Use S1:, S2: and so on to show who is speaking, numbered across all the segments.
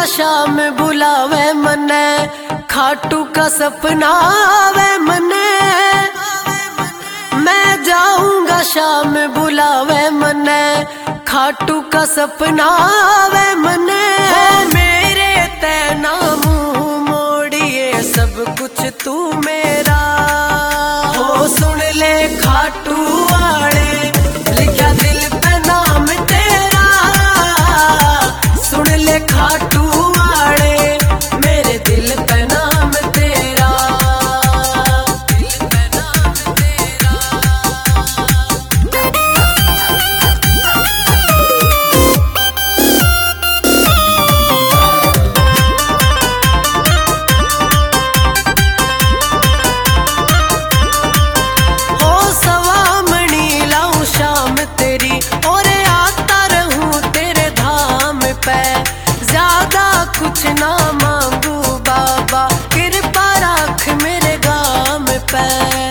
S1: शाम बुलावे मने, खाटू का सपना आवे मने। मैं जाऊंगा शाम बुलावे मने, खाटू का सपना आवे मने। मेरे तेना मुंह मोड़िए सब कुछ तू मेरा हो। सुन ले खाटू वाले लिखा दिल पे नाम तेरा। सुन ले खाटू वाले मेरे दिल पे नाम तेरा। दिल पे नाम तेरा। हो सवामणी लाऊं शाम तेरी, और आता रहूं तेरे धाम पे। ज्यादा कुछ ना मांगू बाबा, कृपा रख मेरे गाम पे।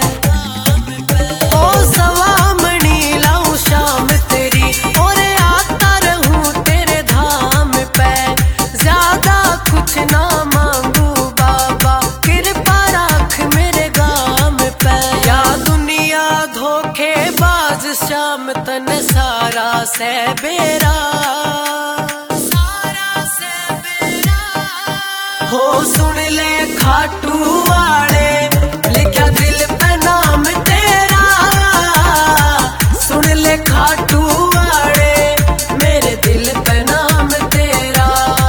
S1: ओ सवामणी लाऊं शाम तेरी, और आता रहूं तेरे धाम पे। ज्यादा कुछ ना मांगू बाबा, कृपा रख मेरे गाम पे। या दुनिया धोखेबाज शाम तन सारा से बेरा। हो सुन ले खाटू वाले लिखा दिल पे नाम तेरा। सुन ले खाटू वाले मेरे दिल पे नाम तेरा।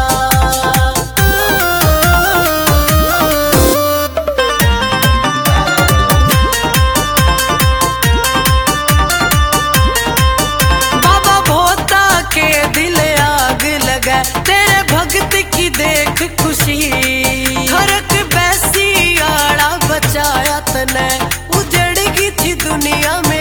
S1: बाबा भोता के दिल आग लगा, तेरे भक्त की देख खुशी। फरक बैसी आड़ा बचाया तने, उजड़ गई थी दुनिया में